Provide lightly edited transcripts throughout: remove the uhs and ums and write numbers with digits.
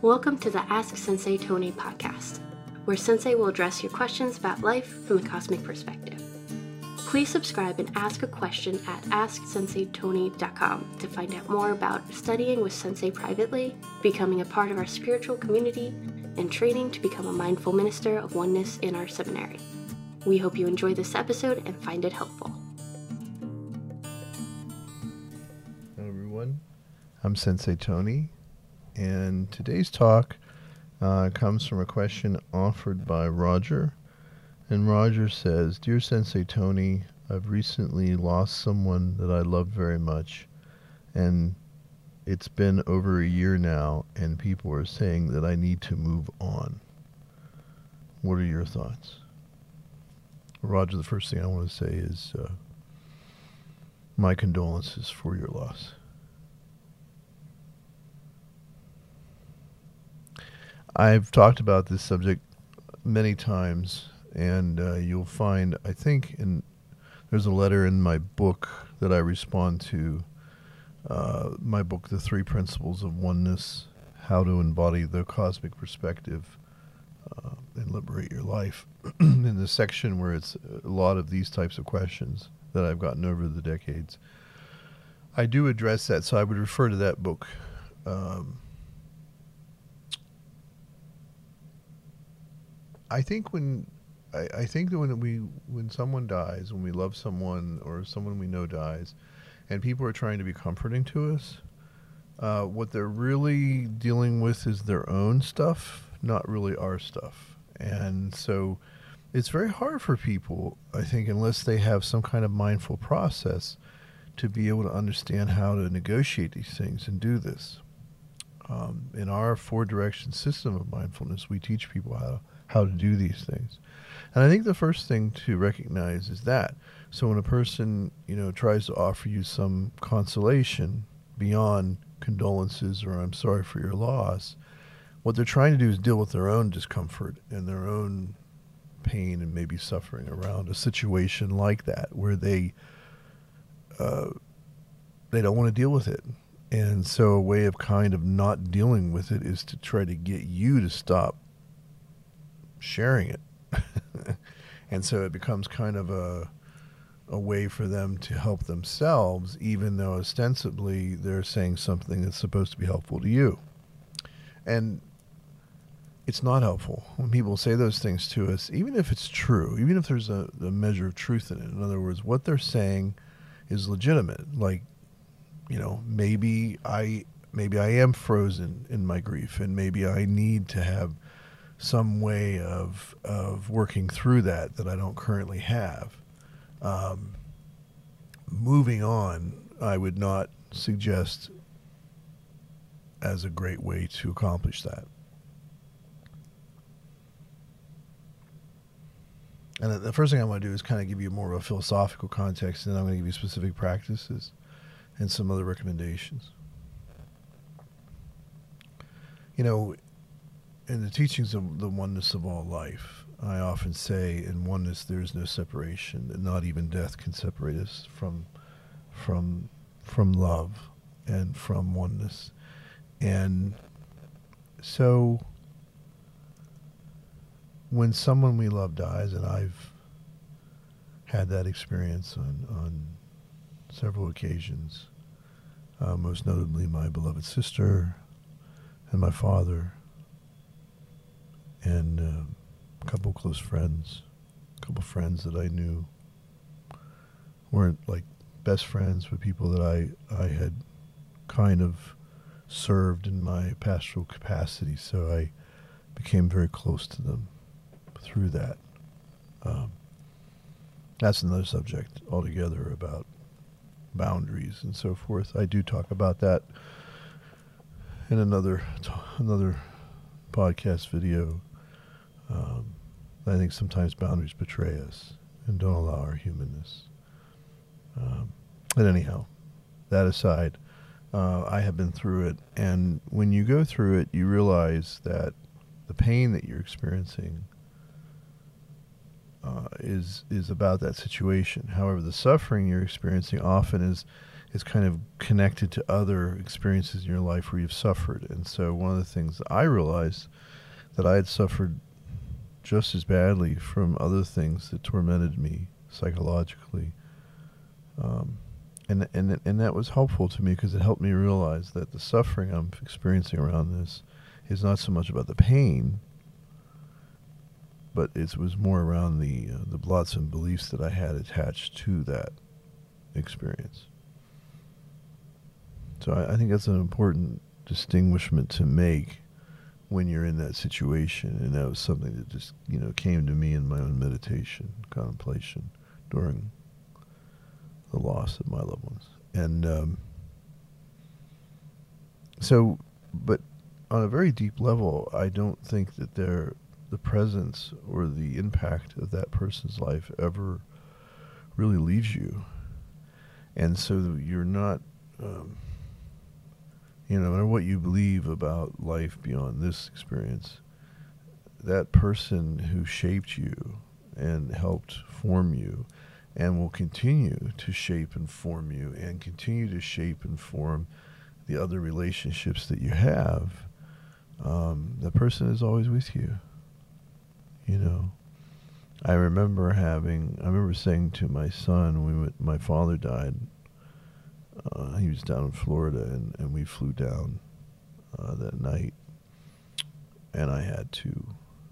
Welcome to the Ask Sensei Tony podcast, where Sensei will address your questions about life from a cosmic perspective. Please subscribe and ask a question at AskSenseiTony.com to find out more about studying with Sensei privately, becoming a part of our spiritual community, and training to become a mindful minister of oneness in our seminary. We hope you enjoy this episode and find it helpful. Hello everyone, I'm Sensei Tony, and today's talk comes from a question offered by Roger. And Roger says, "Dear Sensei Tony, I've recently lost someone that I love very much, and it's been over a year now, and people are saying that I need to move on. What are your thoughts?" Roger, the first thing I want to say is my condolences for your loss. I've talked about this subject many times, and you'll find, I think, there's a letter in my book that I respond to, my book, The Three Principles of Oneness, How to Embody the Cosmic Perspective and Liberate Your Life, in the section where it's a lot of these types of questions that I've gotten over the decades. I do address that, so I would refer to that book. I think that when someone dies, when we love someone or someone we know dies, and people are trying to be comforting to us, what they're really dealing with is their own stuff, not really our stuff. And so it's very hard for people, I think, unless they have some kind of mindful process, to be able to understand how to negotiate these things and do this. In our four-direction system of mindfulness, we teach people how to do these things. And I think the first thing to recognize is that. So when a person, tries to offer you some consolation beyond condolences or I'm sorry for your loss, what they're trying to do is deal with their own discomfort and their own pain and maybe suffering around a situation like that, where they don't want to deal with it. And so a way of kind of not dealing with it is to try to get you to stop sharing it. And so it becomes kind of a way for them to help themselves, even though ostensibly they're saying something that's supposed to be helpful to you. And it's not helpful when people say those things to us, even if it's true, even if there's a measure of truth in it. In other words, what they're saying is legitimate. Like, maybe I am frozen in my grief, and maybe I need to have some way of working through that I don't currently have. Moving on, I would not suggest as a great way to accomplish that. And the first thing I want to do is kind of give you more of a philosophical context, and then I'm going to give you specific practices and some other recommendations. In the teachings of the oneness of all life, I often say in oneness there is no separation, that not even death can separate us from love and from oneness. And so when someone we love dies, and I've had that experience on several occasions, most notably my beloved sister and my father, and a couple close friends, a couple friends that I knew weren't like best friends, but people that I had kind of served in my pastoral capacity, so I became very close to them through that. That's another subject altogether, about boundaries and so forth. I do talk about that in another podcast video. I think sometimes boundaries betray us and don't allow our humanness. But anyhow, that aside, I have been through it, and when you go through it, you realize that the pain that you're experiencing is about that situation. However, the suffering you're experiencing often is is kind of connected to other experiences in your life where you've suffered. And so one of the things that I realized that I had suffered just as badly from other things that tormented me psychologically. And that was helpful to me because it helped me realize that the suffering I'm experiencing around this is not so much about the pain, but it was more around the blots and beliefs that I had attached to that experience. So I think that's an important distinguishment to make when you're in that situation, and that was something that just came to me in my own meditation, contemplation during the loss of my loved ones. And but on a very deep level, I don't think that the presence or the impact of that person's life ever really leaves you. And so you're not, no matter what you believe about life beyond this experience, that person who shaped you and helped form you and will continue to shape and form you and continue to shape and form the other relationships that you have, that person is always with you. I remember saying to my son, when my father died, he was down in Florida, and we flew down that night, and I had to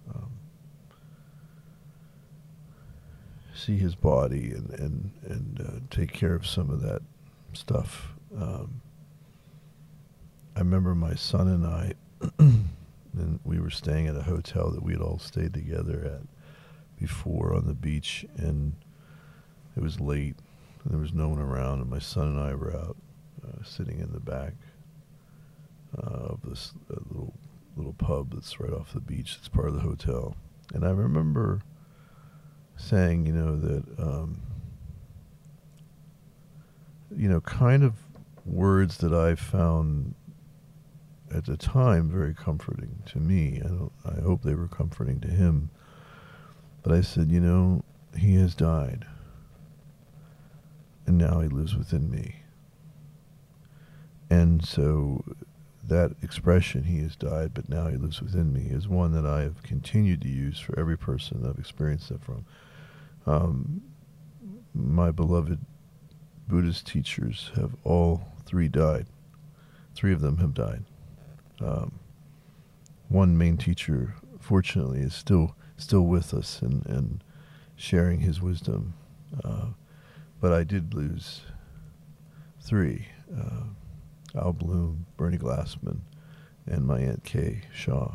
see his body and take care of some of that stuff. I remember my son and I, and we were staying at a hotel that we had all stayed together at before on the beach, and it was late, and there was no one around, and my son and I were out sitting in the back of this little pub that's right off the beach that's part of the hotel. And I remember saying, that, kind of words that I found at the time very comforting to me. I hope they were comforting to him. But I said, he has died, and now he lives within me. And so that expression, he has died, but now he lives within me, is one that I have continued to use for every person I've experienced that from. My beloved Buddhist teachers have all three died. Three of them have died. One main teacher, fortunately, is still with us and sharing his wisdom. But I did lose three. Al Bloom, Bernie Glassman, and my Aunt Kay Shaw,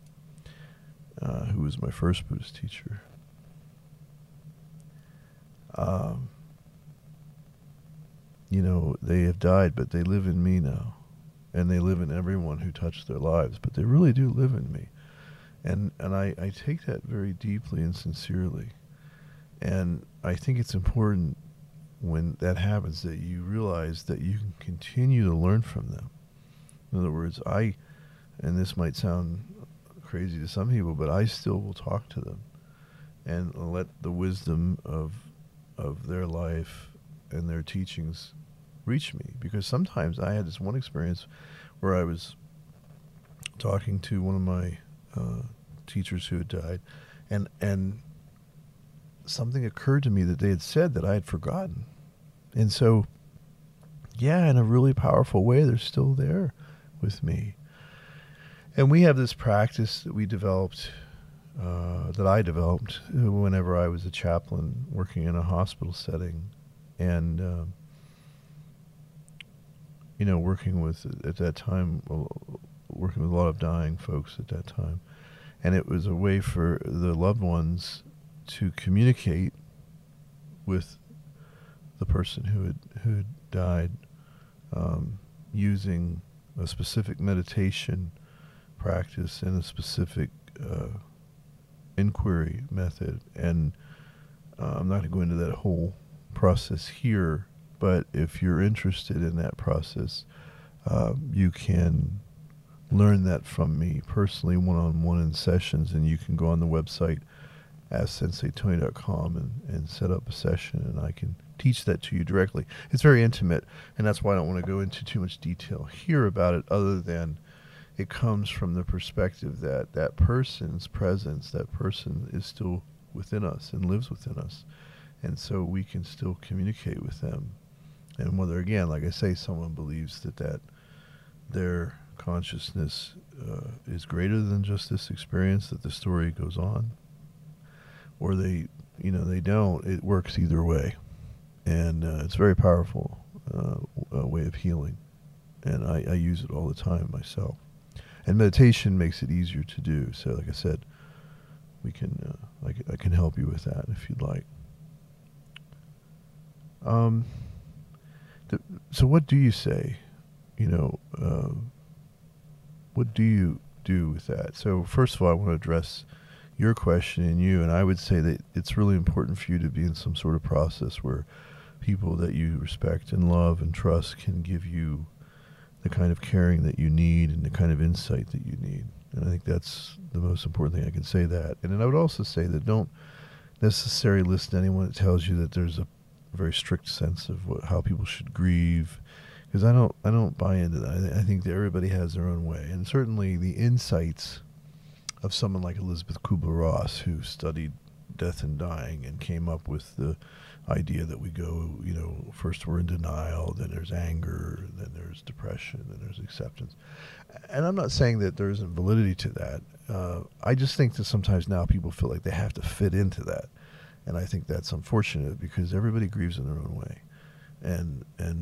who was my first Buddhist teacher. They have died, but they live in me now. And they live in everyone who touched their lives, but they really do live in me. And I take that very deeply and sincerely. And I think it's important when that happens that you realize that you can continue to learn from them. In other words, and this might sound crazy to some people, but I still will talk to them and let the wisdom of their life and their teachings reach me. Because sometimes I had this one experience where I was talking to one of my teachers who had died, and something occurred to me that they had said that I had forgotten. And so, in a really powerful way, they're still there with me. And we have this practice that we developed, that I developed whenever I was a chaplain working in a hospital setting, and working with, at that time, working with a lot of dying folks at that time. And it was a way for the loved ones to communicate with the person who had died, using a specific meditation practice and a specific inquiry method. And I'm not going to go into that whole process here, but if you're interested in that process, you can learn that from me personally, one-on-one in sessions, and you can go on the website AskSenseiTony.com and set up a session, and I can teach that to you directly. It's very intimate, and that's why I don't want to go into too much detail here about it, other than it comes from the perspective that that person's presence, that person is still within us and lives within us. And so we can still communicate with them. And whether, again, like I say, someone believes that their consciousness is greater than just this experience, that the story goes on, or they don't, it works either way. And it's a very powerful way of healing. And I use it all the time myself. And meditation makes it easier to do. So, like I said, we can I can help you with that if you'd like. So what do you say? What do you do with that? So first of all, I want to address your question and I would say that it's really important for you to be in some sort of process where people that you respect and love and trust can give you the kind of caring that you need and the kind of insight that you need. And I think that's the most important thing I can say that. And then I would also say that don't necessarily listen to anyone that tells you that there's a very strict sense of how people should grieve, because I don't buy into that. I think that everybody has their own way. And certainly the insights of someone like Elizabeth Kubler-Ross, who studied death and dying and came up with the idea that we go, first we're in denial, then there's anger, then there's depression, then there's acceptance. And I'm not saying that there isn't validity to that. I just think that sometimes now people feel like they have to fit into that. And I think that's unfortunate because everybody grieves in their own way. And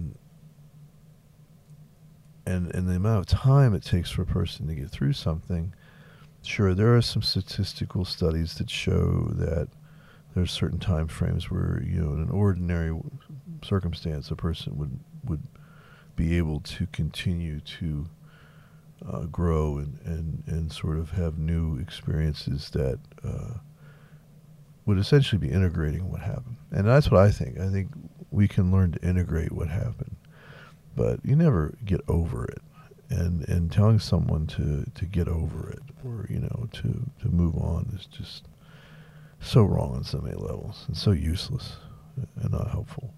the amount of time it takes for a person to get through something, sure, there are some statistical studies that show that there's certain time frames where, in an ordinary circumstance, a person would be able to continue to grow and sort of have new experiences that would essentially be integrating what happened. And that's what I think. I think we can learn to integrate what happened, but you never get over it. And telling someone to get over it or, to move on is just so wrong on so many levels and so useless and not helpful.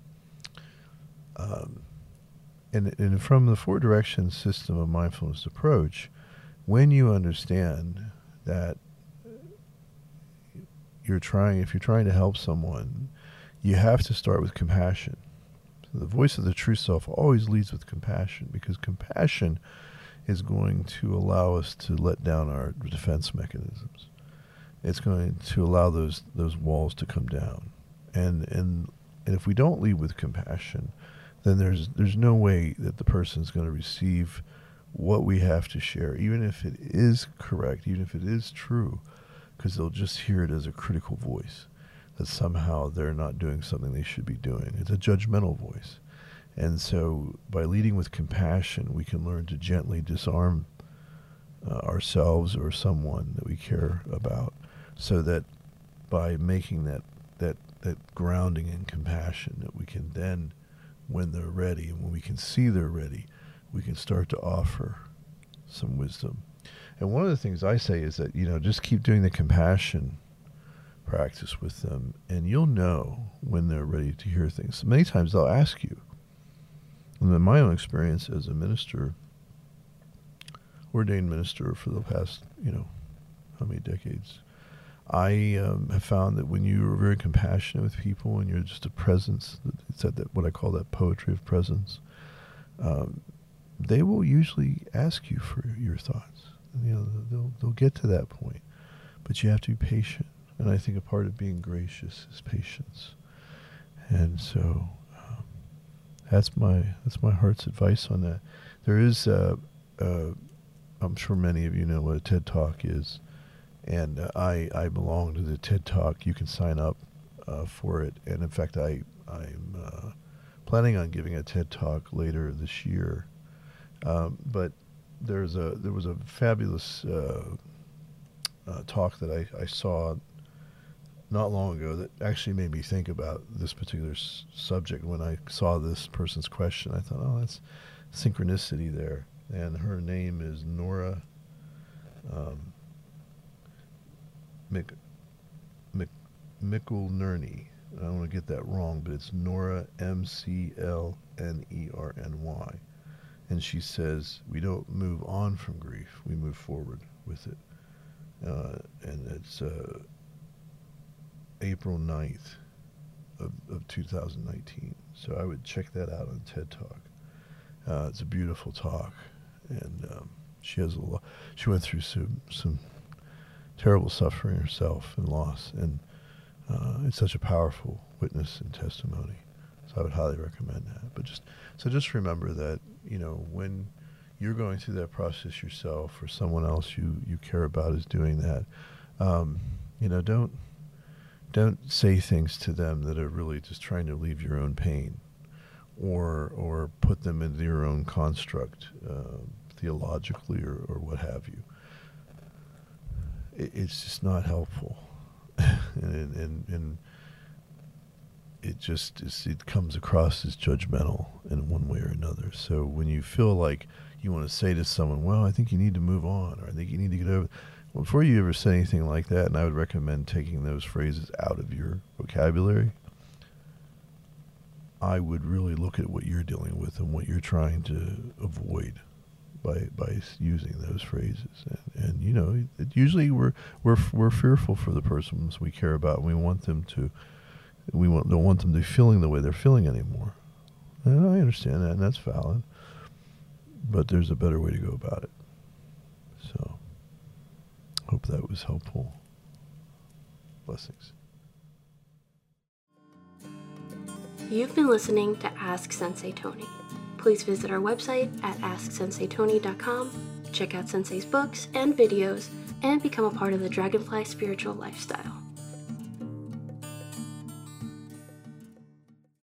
And from the Four Directions system of mindfulness approach, when you understand that if you're trying to help someone, you have to start with compassion. So the voice of the true self always leads with compassion, because compassion is going to allow us to let down our defense mechanisms. It's going to allow those walls to come down. And if we don't lead with compassion, then there's no way that the person's going to receive what we have to share, even if it is correct, even if it is true, because they'll just hear it as a critical voice, that somehow they're not doing something they should be doing. It's a judgmental voice. And so by leading with compassion, we can learn to gently disarm ourselves or someone that we care about, so that by making that grounding in compassion, that we can then, when they're ready and when we can see they're ready, we can start to offer some wisdom. And one of the things I say is that, just keep doing the compassion practice with them, and you'll know when they're ready to hear things. Many times they'll ask you. And in my own experience as a minister, ordained minister for the past, how many decades, I have found that when you are very compassionate with people and you're just a presence, it's that what I call that poetry of presence, they will usually ask you for your thoughts. They'll get to that point, but you have to be patient. And I think a part of being gracious is patience. And so that's my heart's advice on that. There is, I'm sure many of you know what a TED Talk is, and I belong to the TED Talk. You can sign up for it, and in fact, I'm planning on giving a TED Talk later this year. But there was a fabulous talk that I saw not long ago that actually made me think about this particular subject. When I saw this person's question, I thought, oh, that's synchronicity there. And her name is Nora Mclnerny. I don't want to get that wrong, but it's Nora, Mclnerny. And she says, we don't move on from grief, we move forward with it. And it's April 9th of 2019. So I would check that out on TED Talk. It's a beautiful talk. And she has she went through some terrible suffering herself and loss. And it's such a powerful witness and testimony. So I would highly recommend that. But just remember that, when you're going through that process yourself, or someone else you care about is doing that, don't say things to them that are really just trying to relieve your own pain, or put them into your own construct, theologically or what have you. It's just not helpful. and it comes across as judgmental in one way or another. So when you feel like you want to say to someone, well, I think you need to move on, or I think you need to get over, well, before you ever say anything like that, and I would recommend taking those phrases out of your vocabulary, I would really look at what you're dealing with and what you're trying to avoid by using those phrases. And usually we're fearful for the persons we care about, and we want them to. Don't want them to be feeling the way they're feeling anymore. And I understand that, and that's valid. But there's a better way to go about it. So, hope that was helpful. Blessings. You've been listening to Ask Sensei Tony. Please visit our website at AskSenseiTony.com, check out Sensei's books and videos, and become a part of the Dragonfly Spiritual Lifestyle.